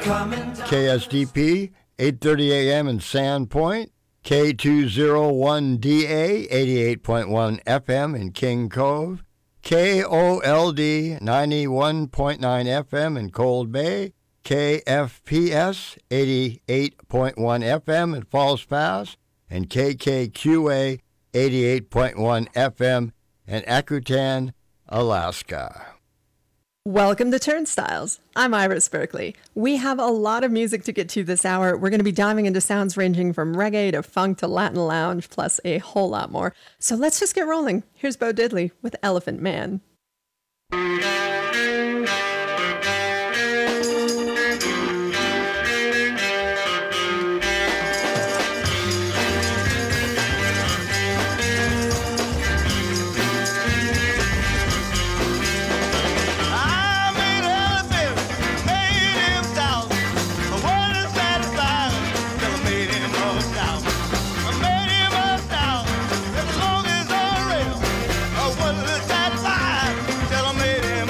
KSDP, 8:30 a.m. in Sandpoint, K201DA, 88.1 FM in King Cove, KOLD, 91.9 FM in Cold Bay, KFPS, 88.1 FM in Falls Pass, and KKQA, 88.1 FM in Akutan, Alaska. Welcome to Turnstiles. I'm Iris Berkeley. We have a lot of music to get to this hour. We're going to be diving into sounds ranging from reggae to funk to Latin lounge, plus a whole lot more. So let's just get rolling. Here's Bo Diddley with Elephant Man. Satisfied till I made him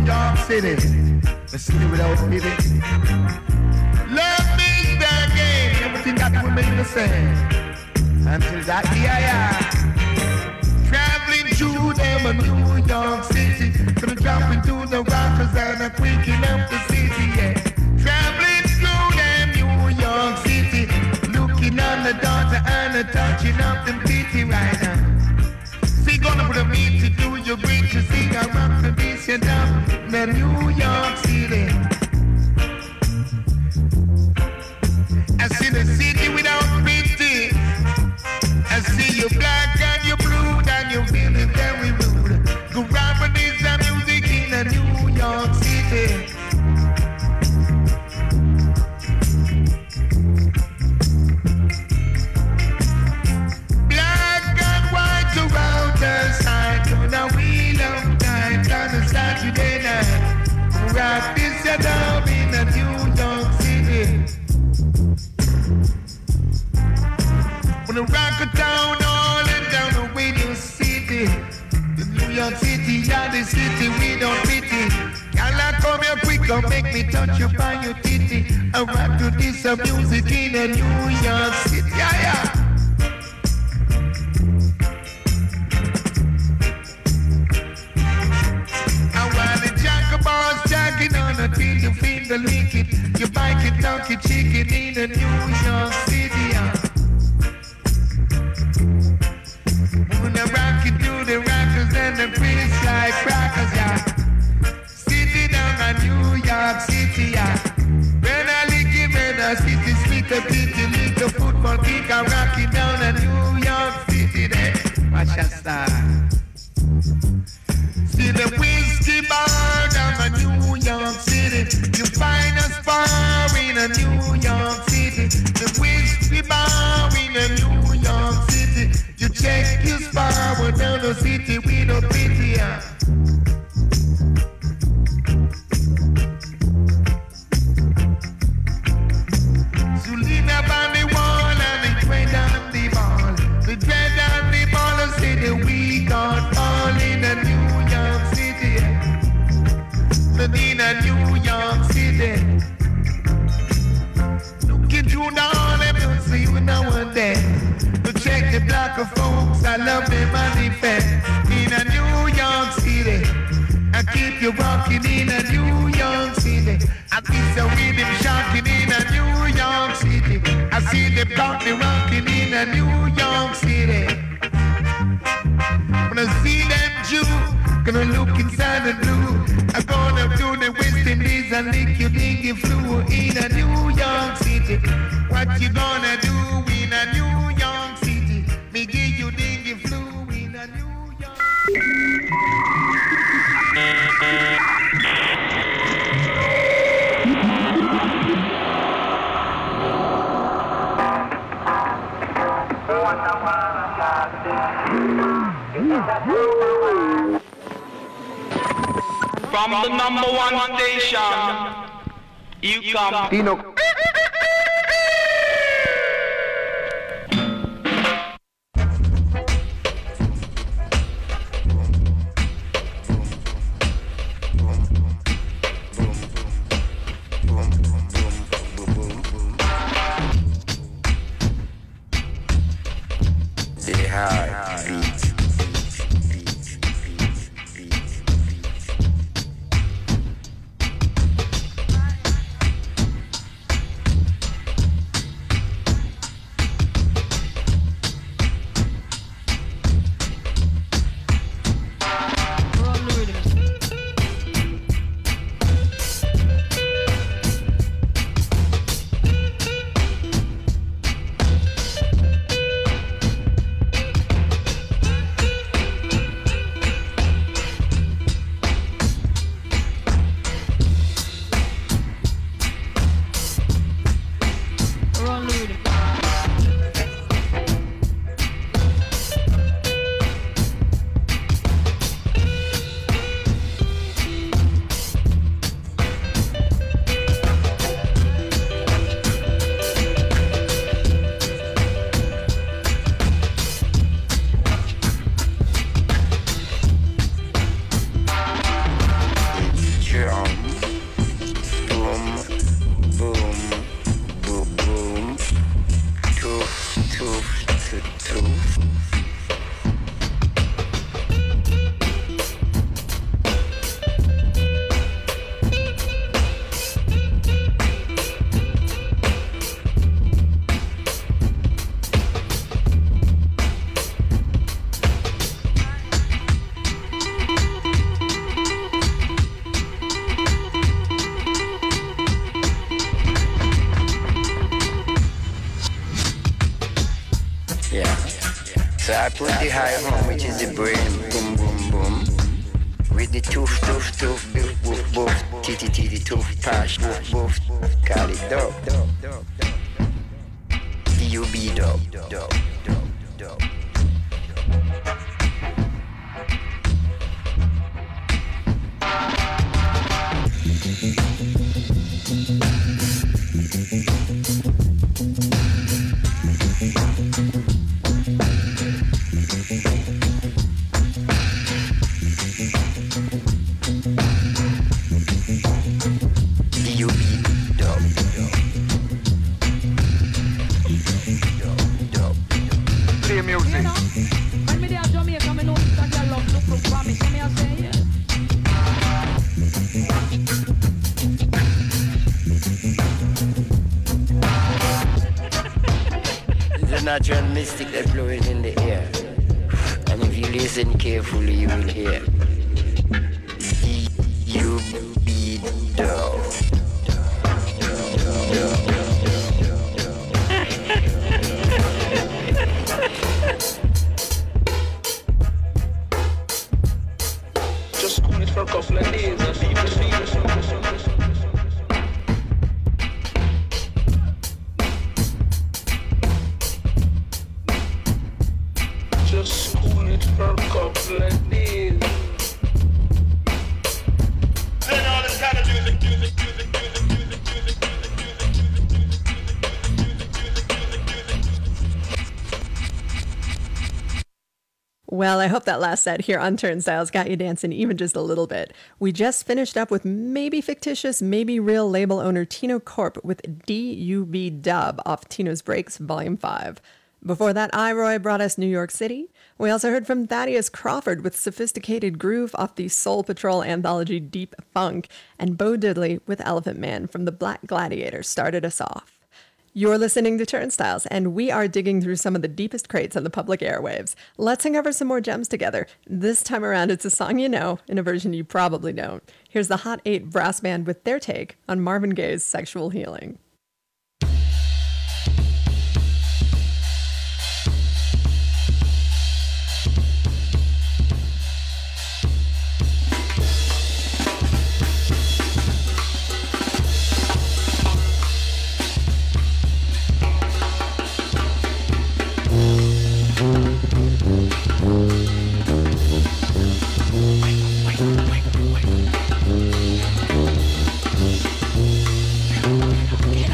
York City, the city without pity. Love is the game, everything that remains the same. Until that traveling through them a New York City, gonna drop into the rockers and a quaking up the city, yeah. Traveling through them New York City, looking on the daughter and a touching up them titty right now. See, gonna put a meat to do your great to see a rock the beast you down the New York City. I see the city without pity. I see you black and you blue and you feel it very rude. Go rapping is the music in a New York City. Black and white around the side, on a wheel of time, on a Saturday night. Rock this down in a New York City. When the rock a town all and down the radio city, the New York City, yeah, the city we don't pity. Y'all come here quick, come make me touch you by your titty. I rock to this music in the New York City, yeah, yeah. I want the jackaboss jacking on a till you feel the liquid. You bike it, donkey chicken in the New York City, yeah. When I rock it to the rockers and the crisp like crackers, yeah. City down in New York City, yeah. When I lick it, when I city speak a pity, lick a football kick, I rock it down in New York City, there. Watch that star. See the whiskey bar down in New York City. You find a spar in a New York City. The whiskey bar in a New York City. You check your spar, we're down the city, we don't pity ya. So lean up on the wall and the dread on the ball. The dread on the ball and say the we got all in a New York City. In a New York City. Looking through the all and you'll see you now and then. Check the block of folks, I love them manifest in a New York City. I keep you rocking in a New York City. I think the rhythm shocking in a New York City. I see them county rocking in a New York City. When I see them Jew, gonna look inside the blue. I'm gonna do the West Indies and lick your dingy flu in a New York City. What you gonna do in a New York City? Me give you dingy flu in a New York. From the number one station, you come. Dino. drum. Boom, boom, boom, boom. Toof, toof, toof, toof. So I put the high home, which is the brain, boom, boom, boom. With the toof, toof, toof, boof, boof, boof, titty, titty, toof, pash, boof, boof. Call it dub. D-U-B dub, dub, dub, dub. Natural mystic that's blowing in the air. And if you listen carefully, you will hear D-U-B dub. Just cool it for a couple of days and feel the feel. Just cool it for a couple of days. Then all this kind of music. Well, I hope that last set here on Turnstiles got you dancing even just a little bit. We just finished up with maybe fictitious, maybe real label owner Tino Corp with D-U-B Dub off Tino's Breaks Volume 5. Before that, Iroy brought us New York City. We also heard from Thaddeus Crawford with Sophisticated Groove off the Soul Patrol anthology Deep Funk, and Bo Diddley with Elephant Man from the Black Gladiator started us off. You're listening to Turnstiles, and we are digging through some of the deepest crates on the public airwaves. Let's uncover some more gems together. This time around, it's a song you know, in a version you probably don't. Here's the Hot 8 brass band with their take on Marvin Gaye's Sexual Healing. Yeah.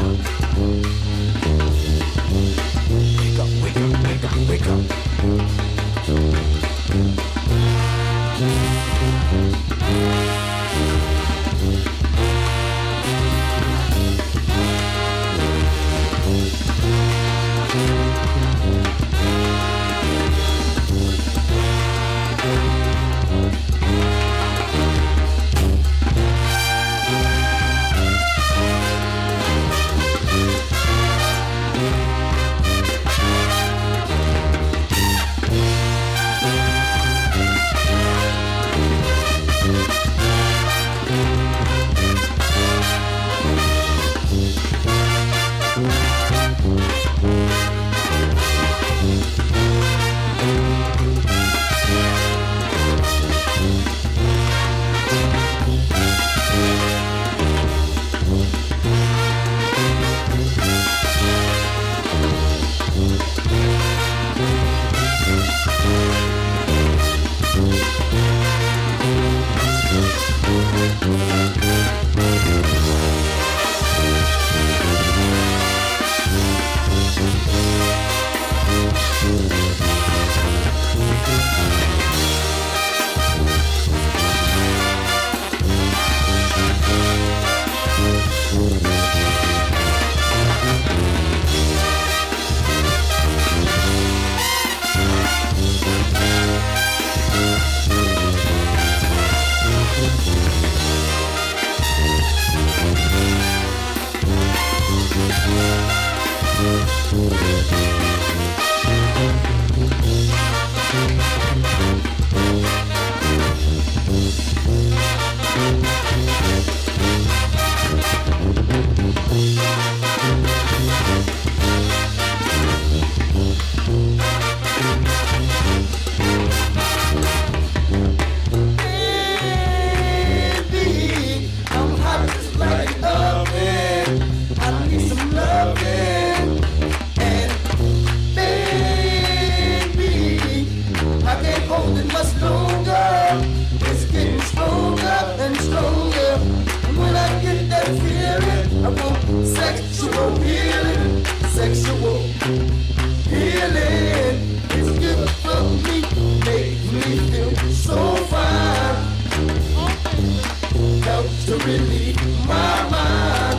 relieve my mind.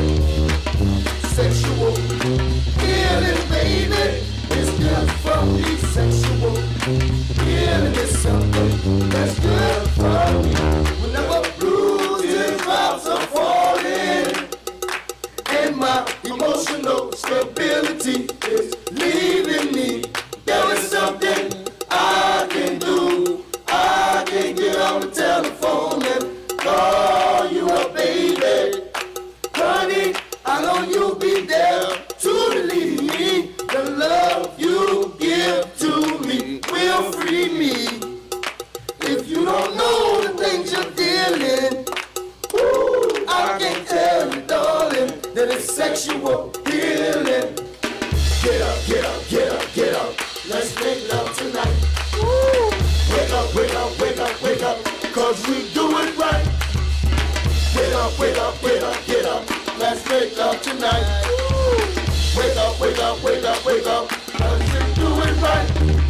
Sexual healing, baby, is good for me. Sexual healing is something that's good for me. Whenever bruises, drops are falling, and my emotional stability is leaving me, there is something I can do. I can get on the telephone and call you up, baby. Honey, I know you'll be there to relieve me. The love you give to me will free me. If you don't know the things you're dealing, ooh, I can tell you, darling, that it's sexual healing. Get up, get up, get up, get up. Let's make love tonight. Woo! Wake up, wake up, wake up, wake up, 'cause we do it right. Get up, wake up, get up, get up. Let's make love tonight. Woo! Wake up, wake up, wake up, wake up, 'cause we do it right.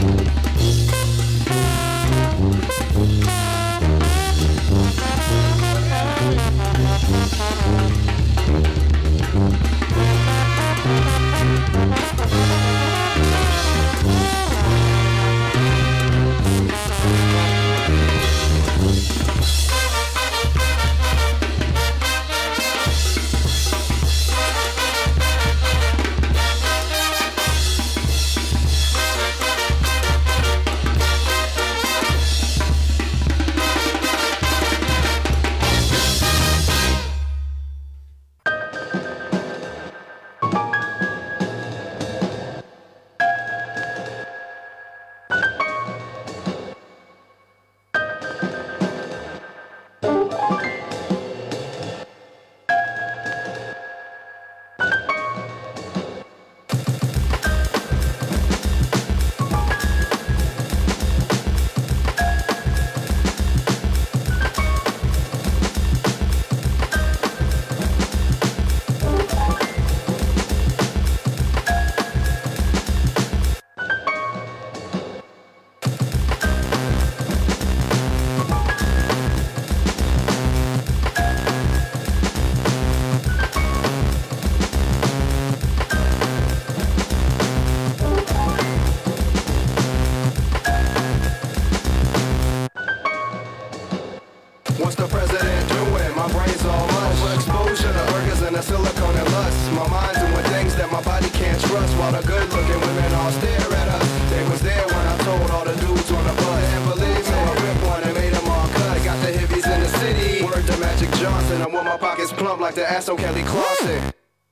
What's the president doing? My brain's all mush. Overexposure to burgers and the silicone and lust. My mind's doing things that my body can't trust. While the good-looking women all stare at us. They was there when I told all the dudes on the bus. And believe me, I ripped one and made them all cut. Got the hippies in the city. Word to Magic Johnson. I want my pockets plump like the ass on Kelly Clarkson.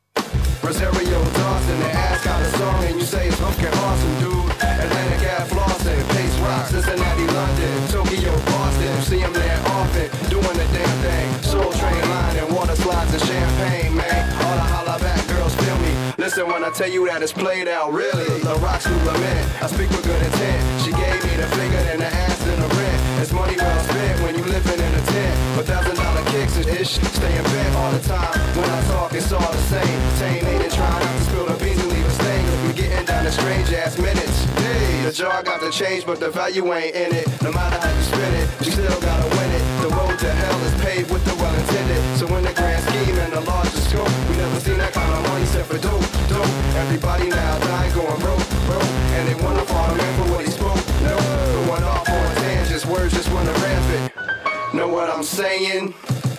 Rosario Dawson, they ask how the song and you say it's fucking awesome, dude. Atlantic Ave, Flossin, Pace Rock, Cincinnati, London, Tokyo, Boston. See them there often, doing the damn thing. Soul Train line and water slides and champagne, man. All the holla back girls feel me. Listen when I tell you that it's played out, really. The rocks who lament, I speak with good intent. She gave me the figure and the ass and the rent. It's money well spent when you living in a tent. But $1,000 kicks and ish, stay in bed all the time. When I talk, it's all the same. Tane ain't trying not to spill the beans and leave a stain. Cause we getting down to strange ass minutes. Hey, the jar got to change, but the value ain't in it. No matter how you spin it, you still gotta win it. The road to hell is paved with the well intended. So in the grand scheme and the larger scope, we never seen that kind of money except for dope, dope. Everybody now dying, going broke, broke. And they wanna follow him for what he spoke. No, going off on tangents, words just wanna rampant. Know what I'm saying?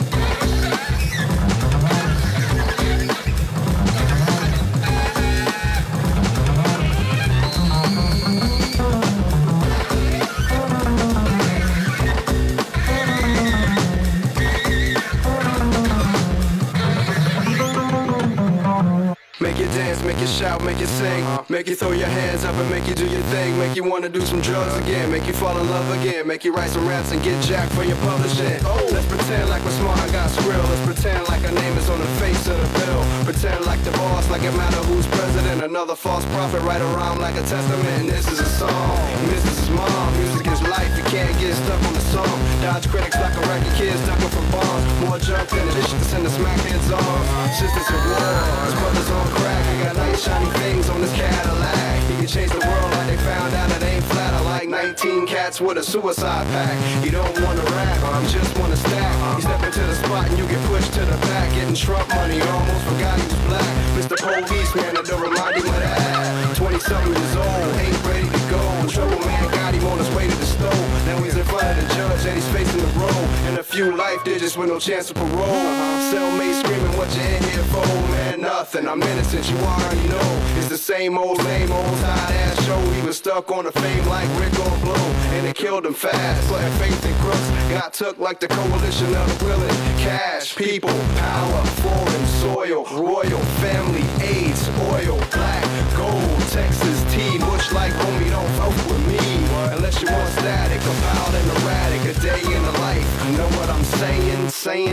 Make you dance, make you shout, make you sing. Make you throw your hands up and make you do your thing. Make you wanna do some drugs again. Make you fall in love again. Make you write some raps and get jacked for your publishing. Let's pretend like we're smart and got skrill. Let's pretend like our name is on the face of the bill. Pretend like the boss, like it matter who's president. Another false prophet, write a rhyme like a testament. And this is a song, and this is his mom. Music is life, you can't get stuck on the song. Dodge critics like a racket, kids ducking from bombs. More junk than the dishes to send the smackheads on. Sisters at war, his brothers on crack. I got nice shiny things on this Cadillac. He can change the world like they found out it ain't flat. I like 19 Cadillac. cats with a suicide pack. You don't wanna rap, just wanna stack. You step into the spot and you get pushed to the back. Getting Trump money, almost forgot he was black. Mr. Police, man, I don't remind him of that. 20-something years old, ain't ready to go. Trouble man got him on his way to the stove. Now he's in front of the judge and he's facing the road. And a few life digits with no chance of parole. Cellmate screaming, what you in here for? Man, nothing, I'm innocent, you already know. It's the same old tired ass show. He was stuck on the fame like Rick on Blow. And it killed him fast, putting faith in crooks. Got took like the coalition of the willing. Cash, people, power, foreign soil, royal, family, AIDS, oil, black, gold, Texas, tea, much like homie, don't fuck with me. Unless you want static, compiled and erratic, a day in the life. You know what I'm saying?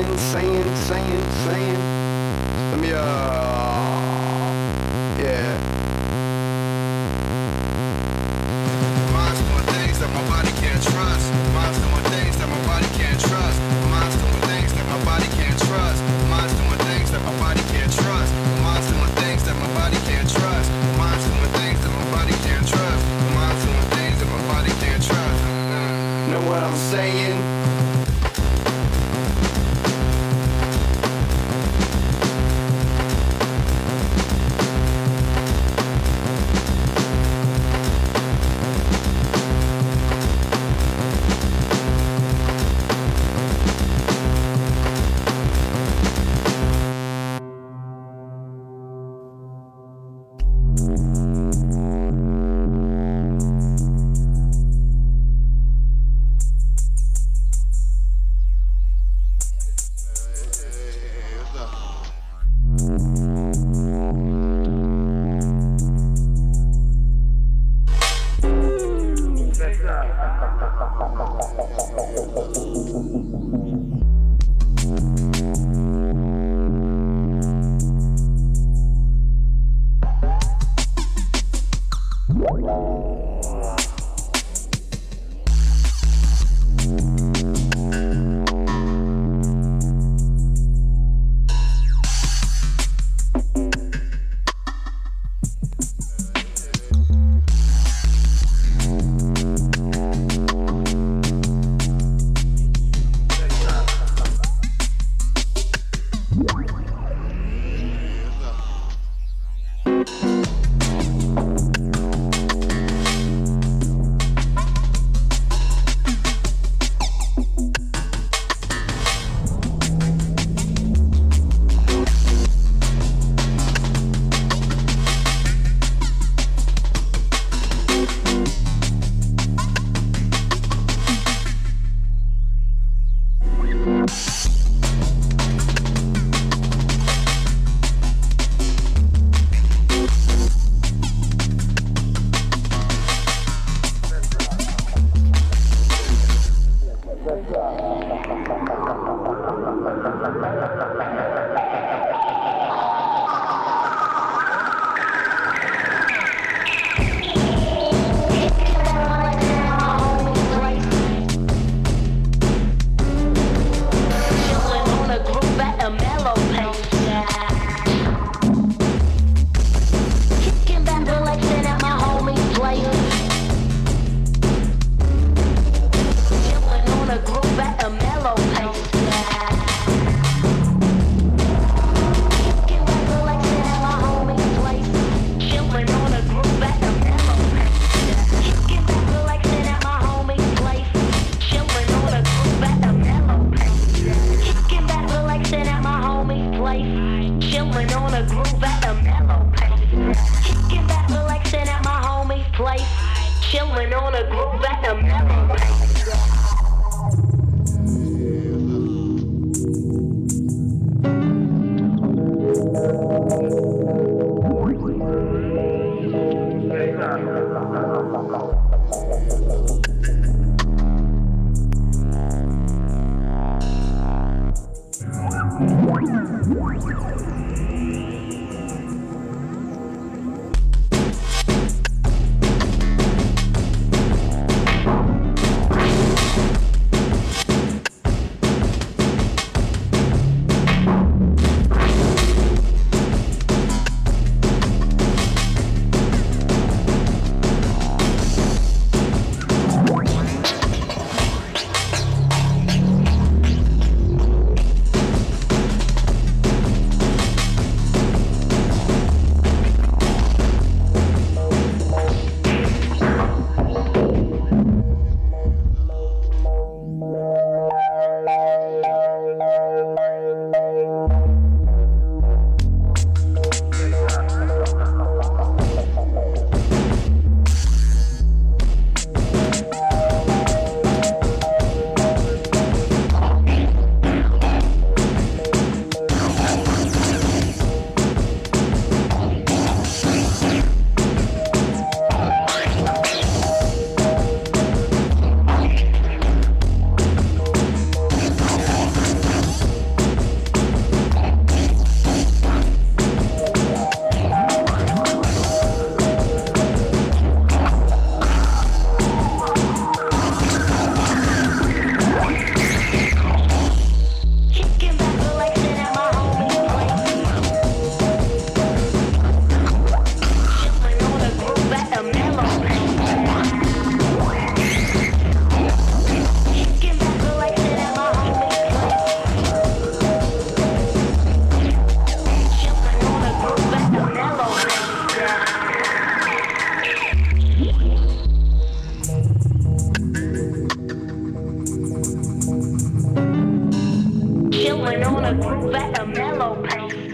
Let me, yeah. Mind's doing things that my body can't trust. Mind's doing things that my body can't trust. Mind's doing things that my body can't trust. Mind's doing things that my body can't trust. Mind's doing things that my body can't trust. Mind's doing things that my body can't trust. Mind's doing things that my body can't trust. Know what I'm saying? a groove at a mellow pace.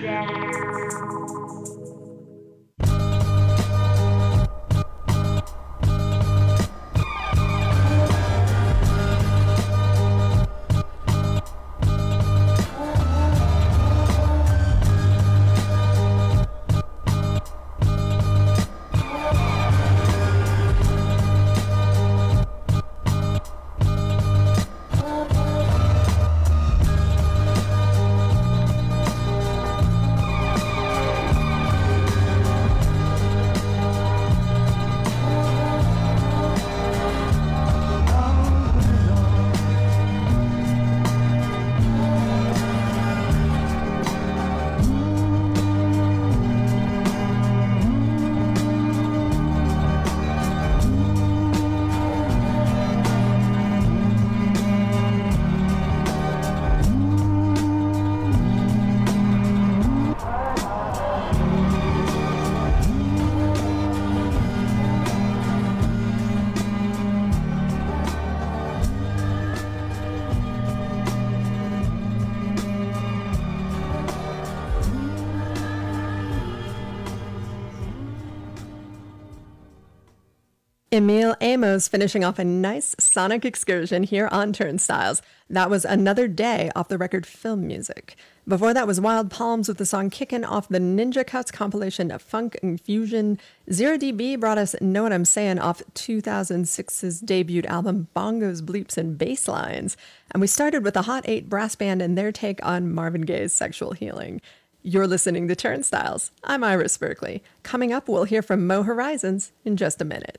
Emil Amos finishing off a nice sonic excursion here on Turnstiles. That was Another Day off the record Film Music. Before that was Wild Palms with the song Kickin' off the Ninja Cuts compilation of Funk and Fusion. Zero dB brought us Know What I'm Saying off 2006's debut album Bongos, Bleeps, and Basslines. And we started with the Hot 8 brass band and their take on Marvin Gaye's Sexual Healing. You're listening to Turnstiles. I'm Iris Berkeley. Coming up, we'll hear from Mo Horizons in just a minute.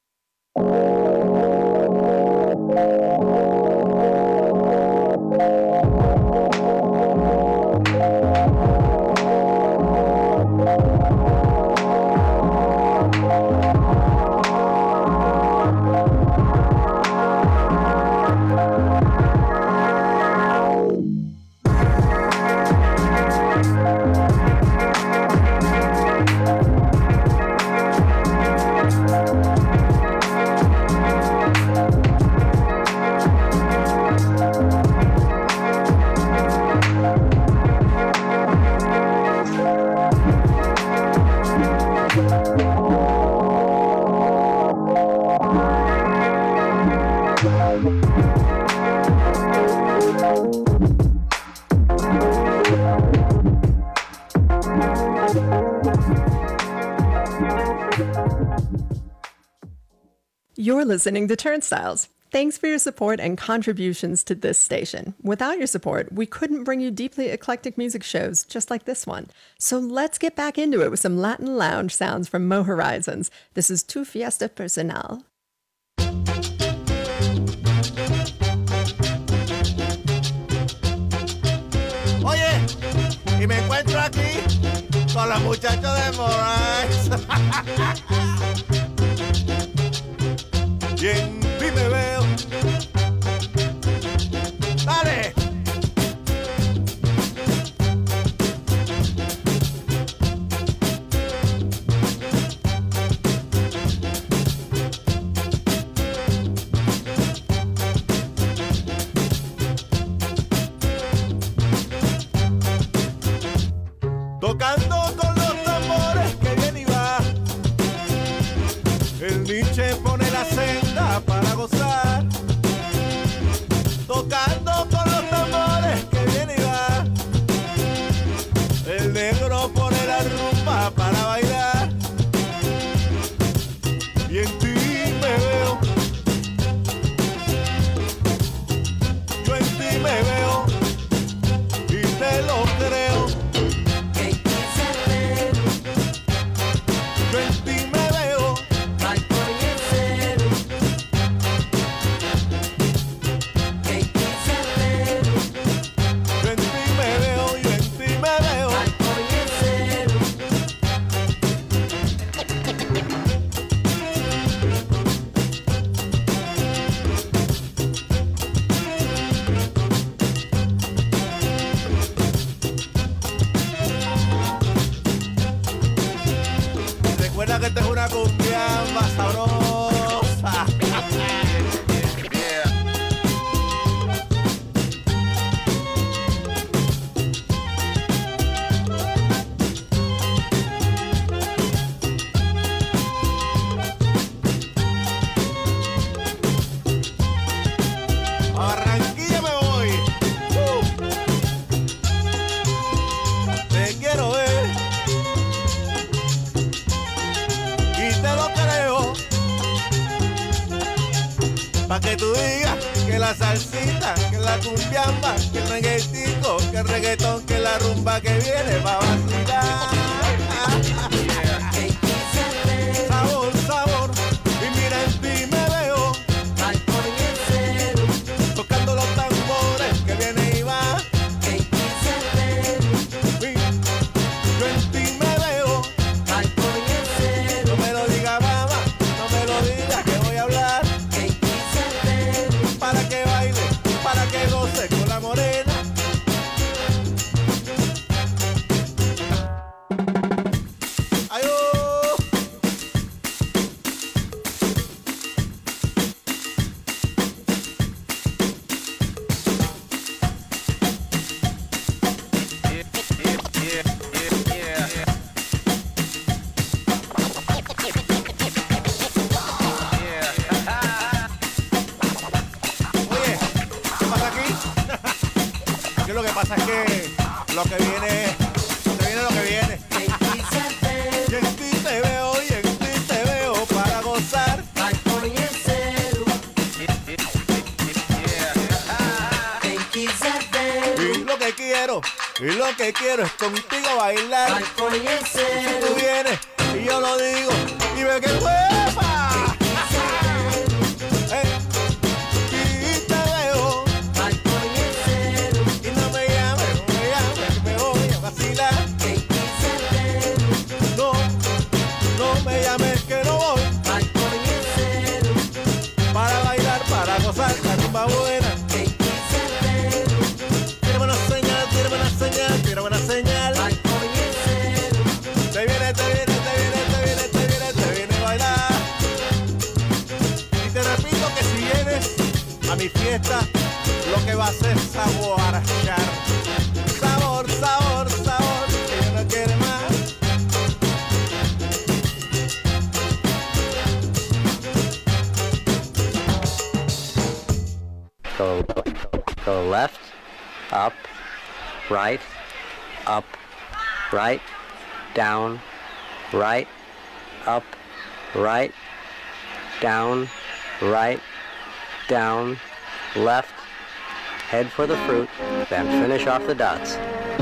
You're listening to Turnstiles. Thanks for your support and contributions to this station. Without your support, we couldn't bring you deeply eclectic music shows just like this one. So let's get back into it with some Latin lounge sounds from Mo Horizons. This is Tu Fiesta Personal. Oye, y me encuentro aquí con los muchachos de Moraes. Y en ti me veo. ¡Dale! Tocando con los tambores que viene y va. El Nietzsche pone la senda para gozar. Tocando con los tambores que viene y va. El negro pone la rumba para bailar. Y en ti me veo. Yo en ti me veo. Y te lo creo. Yo en ti me veo. Yo en ti me veo, yo en ti me veo. Recuerda que esta es una cumbia más sabrosa. Yeah. Pa' que tú digas que la salsita, que la cumbiamba, que el reggaetico, que el reggaetón, que la rumba que viene pa' vacilar. Sabor, sabor, y mira en ti me veo, tocando los tambores que viene y va. Yo en ti me veo, no me lo diga mamá, no me lo diga que voy a hablar. Para que baile, para que goce con la morena. Ay, oh. Oye, ¿qué pasa aquí? Aquí lo que pasa es que lo que viene, lo que viene. Y en ti te veo, y en ti te veo para gozar. Y lo que quiero es contigo bailar. Si tú vienes y yo lo digo, y ve que huepa. Y te veo. Y no me llames, que me voy a vacilar. No, no me llames que no voy. Para bailar, para gozar, la rumba buena. Tírame una señal, tírame una señal, tírame una señal. Te viene, te viene, te viene, te viene, te viene, te viene a bailar. Y te repito que si vienes a mi fiesta, lo que va a hacer es saborear. Sabor, sabor, sabor, que yo no quiero más. Go left, up, right, down, right, up, right, down, left, head for the fruit, then finish off the dots.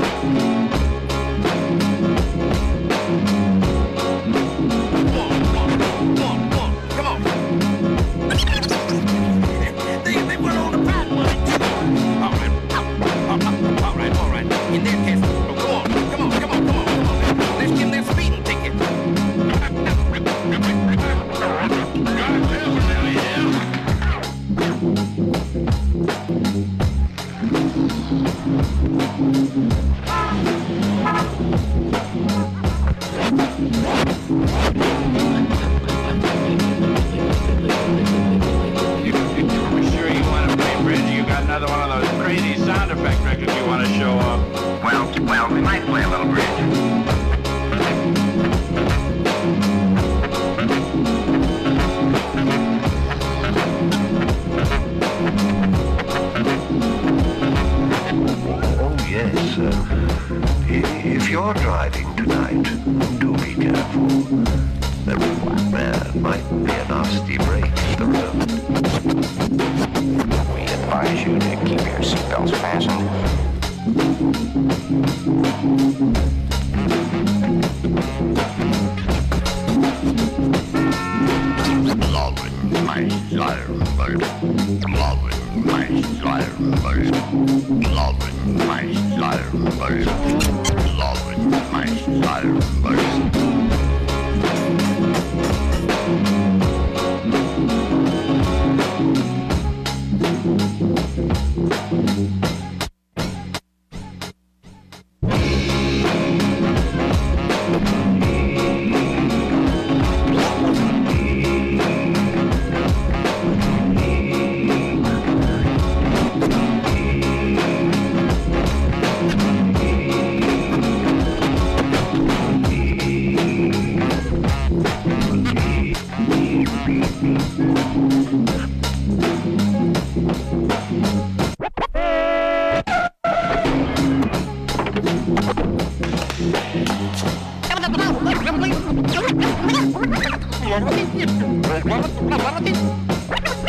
In that case, come on. Let's get that speeding ticket. We're sure you want to play bridge? You got another one of those crazy sound effect records you want to show off? Well, we might play a little bridge. Oh, yes. If you're driving tonight, do be careful. There might be a nasty break in the road. We advise you to keep your seatbelts fastened. Loving my slumber, loving my slumber, loving my slumber, loving my slumber.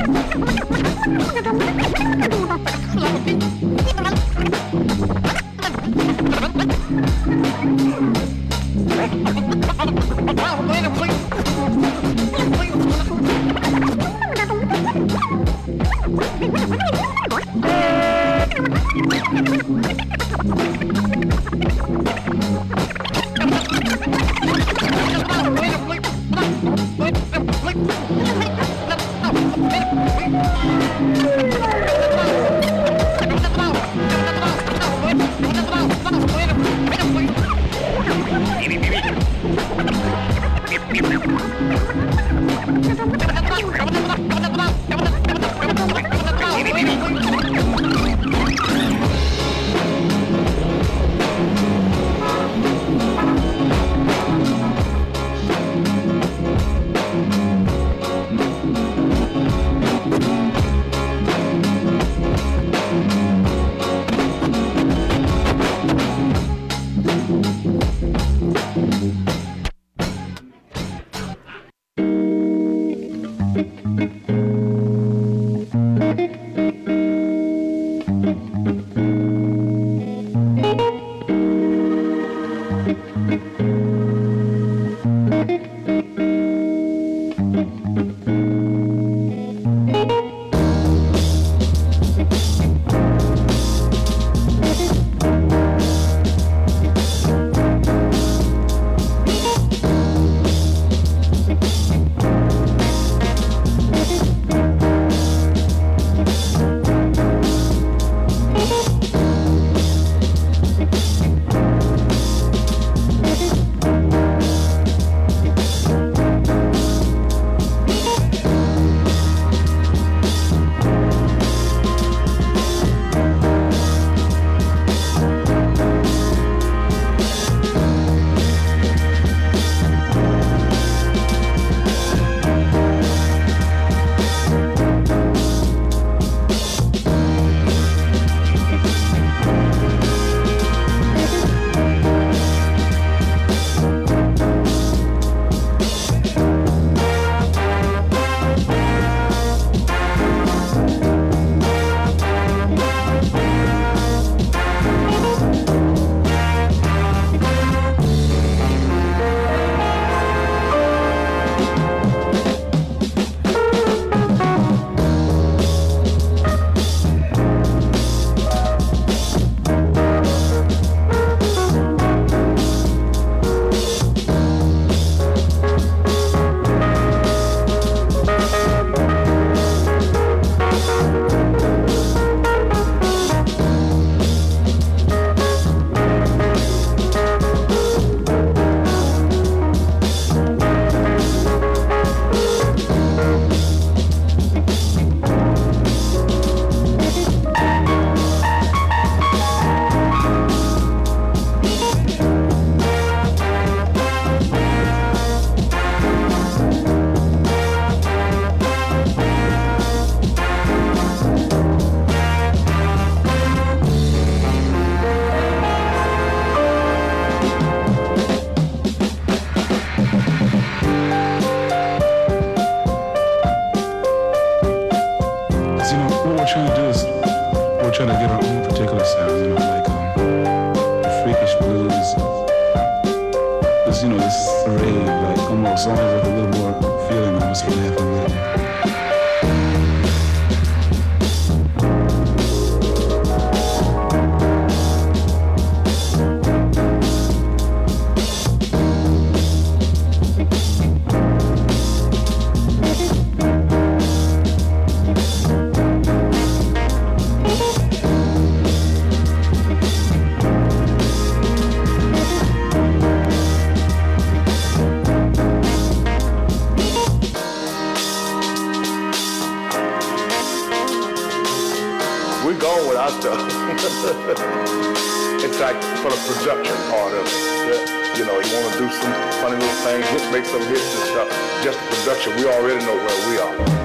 It's like for the production part of it. You know, you want to do some funny little things, make some hits and stuff. Just the production, we already know where we are.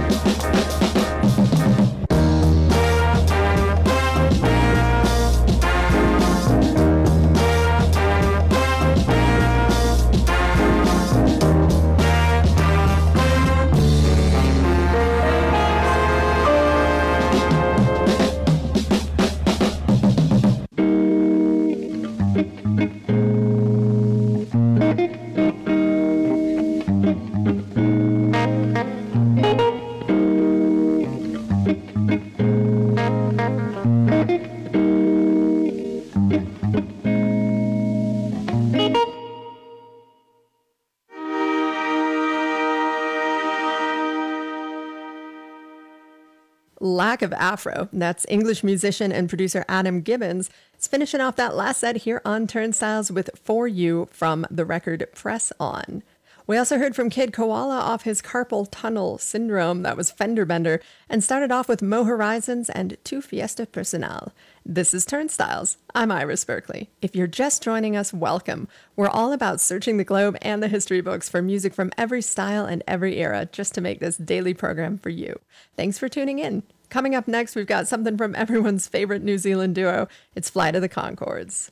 Lack of Afro. That's English musician and producer Adam Gibbons. It's finishing off that last set here on Turnstiles with For You from the record Press On. We also heard from Kid Koala off his Carpal Tunnel Syndrome, that was Fender Bender, and started off with Mo Horizons and Tu Fiesta Personal. This is Turnstiles. I'm Iris Berkeley. If you're just joining us, welcome. We're all about searching the globe and the history books for music from every style and every era just to make this daily program for you. Thanks for tuning in. Coming up next, we've got something from everyone's favorite New Zealand duo. It's Flight of the Conchords.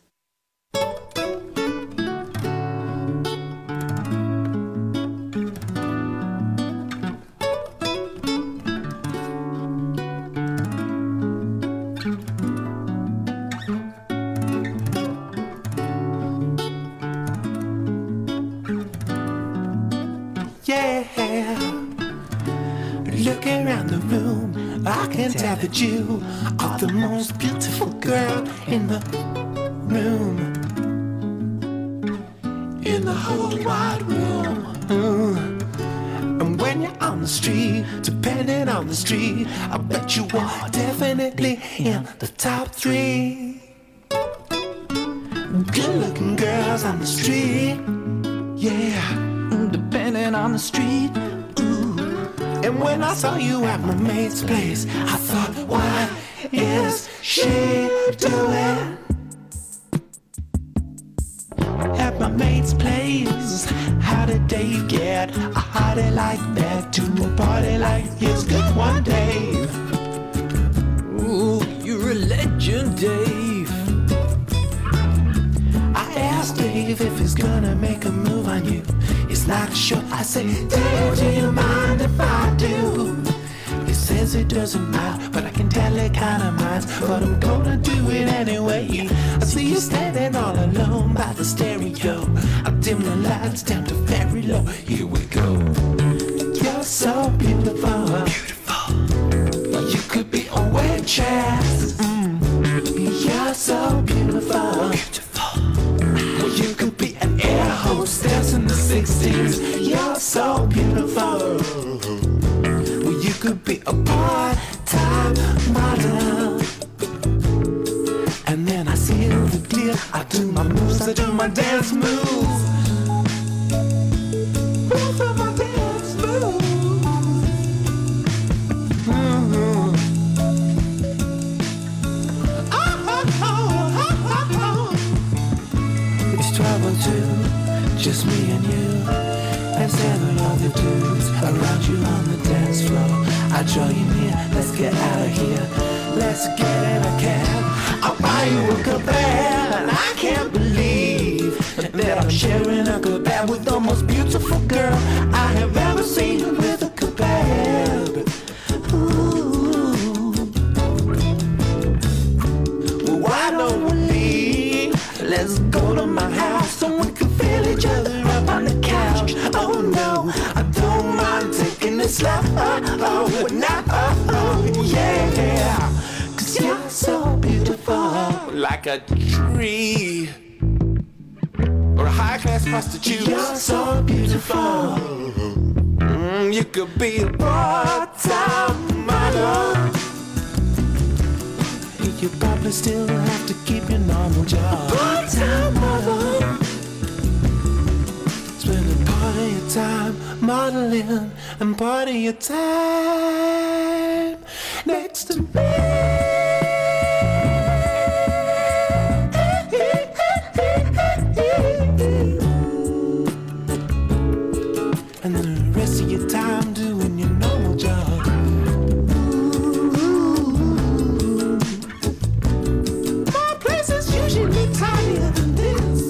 Yeah, look around the room, I can tell that you are the most beautiful girl in the room, in the whole wide room. And when you're on the street, depending on the street, I bet you are definitely in the top 3 good-looking girls on the street. Yeah, depending on the street. Ooh. And when I saw you at my mate's place, I thought, what is she doing at my mate's place? How did Dave get a hottie like that to a party like this? Good one, Dave. Ooh, you're a legend, Dave. I asked Dave if he's gonna make a move on you. He's not sure. I say, Dave, do you mind if I do? He says it doesn't matter, but I can tell it kinda minds. But I'm gonna do it anyway. I see you standing all alone by the stereo. I dim the lights down to very low. Here we go. You're so beautiful, beautiful. You could be a waitress. You're so beautiful, beautiful. Well, you could be an air hostess in the 60s. You're so beautiful. Well, you could be a part-time model. And then I seal the deal. I do my moves, I do my dance moves. Moves are my dance moves. It's 12:02, just me and you, and 7 other dudes around you on the dance floor. I draw you near, let's get out of here. Let's get in a cab, I'll buy you a kebab. And I can't believe that I'm sharing a kebab with the most beautiful girl I have ever seen with a kebab. Ooh. Well, why don't we leave? Let's go to my house and we can feel each other up on the couch. Oh no, I don't mind taking it slow. Oh, now, oh, yeah. 'Cause you're so beautiful, like a tree or a high-class prostitute. You're so beautiful. You could be a part-time model. You probably still have to keep your normal job. Part-time model. Spending part of your time modeling and part of your time next to me. And then the rest of your time doing your normal job. My place is usually tinier than this.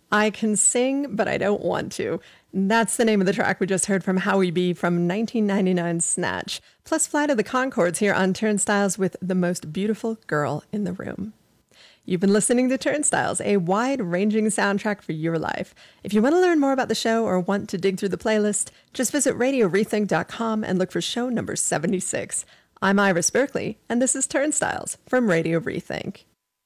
I Can Sing, But I Don't Want to. That's the name of the track we just heard from Howie B from 1999's Snatch. Plus Flight of the Conchords here on Turnstiles with The Most Beautiful Girl in the Room. You've been listening to Turnstiles, a wide-ranging soundtrack for your life. If you want to learn more about the show or want to dig through the playlist, just visit RadioRethink.com and look for show number 76. I'm Iris Berkeley, and this is Turnstiles from Radio Rethink.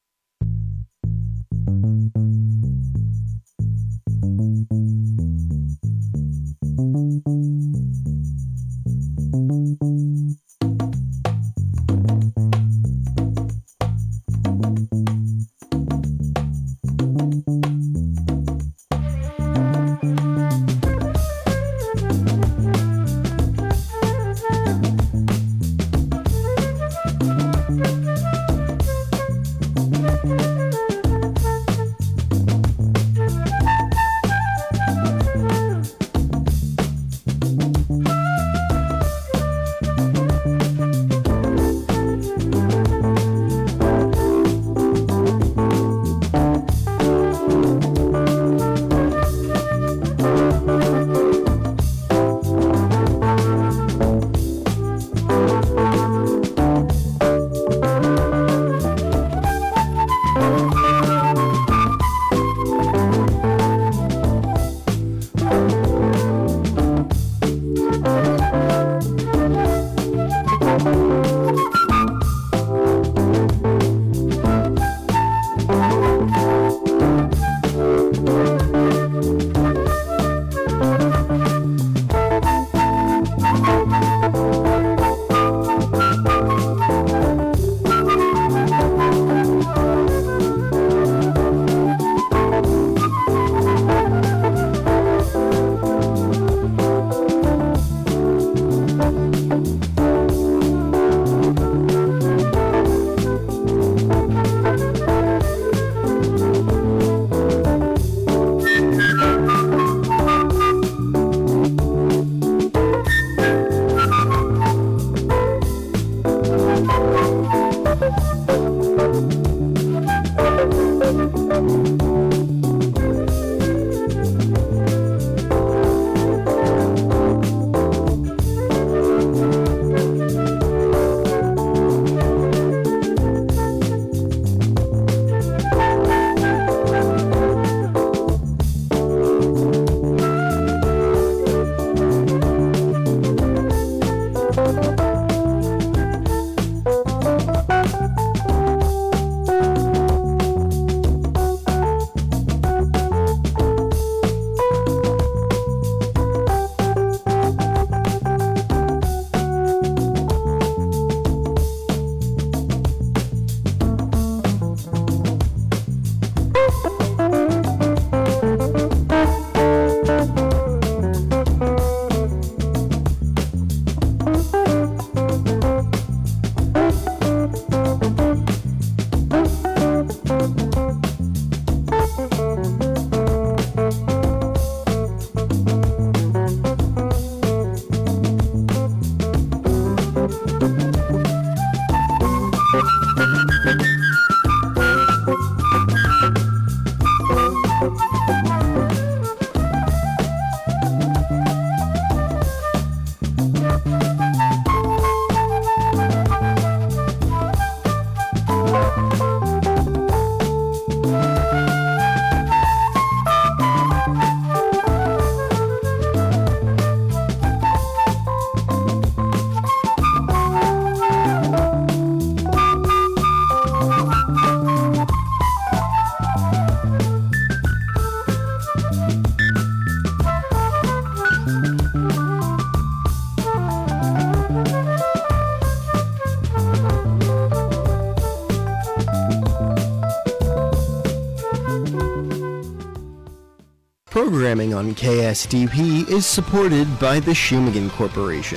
Programming on KSDP is supported by the Shumagan Corporation.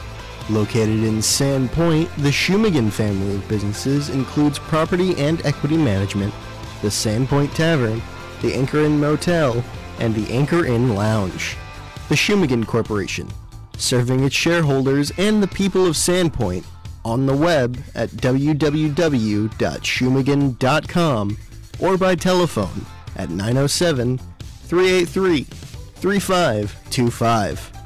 Located in Sandpoint, the Shumagan family of businesses includes property and equity management, the Sandpoint Tavern, the Anchor Inn Motel, and the Anchor Inn Lounge. The Shumagan Corporation, serving its shareholders and the people of Sandpoint on the web at www.shumagan.com or by telephone at 907 383-3525.